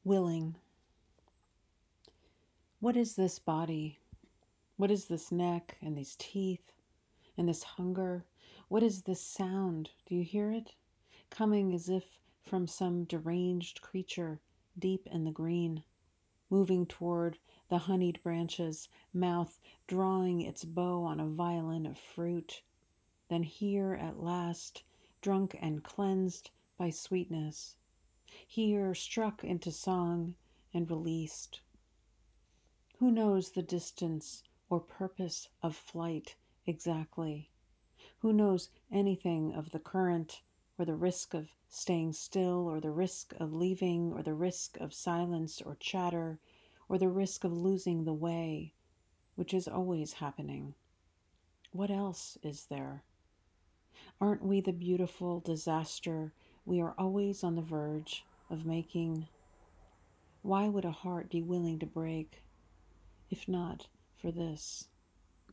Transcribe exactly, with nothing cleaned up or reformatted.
Willing. What is this body? What is this neck and these teeth and this hunger? What is this sound? Do you hear it? Coming as if from some deranged creature deep in the green, moving toward the honeyed branches, mouth drawing its bow on a violin of fruit. Then here at last, drunk and cleansed by sweetness. Here struck into song and released. Who knows the distance or purpose of flight exactly? Who knows anything of the current or the risk of staying still or the risk of leaving or the risk of silence or chatter or the risk of losing the way, which is always happening? What else is there? Aren't we the beautiful disaster we are always on the verge of making? Why would a heart be willing to break, if not for this?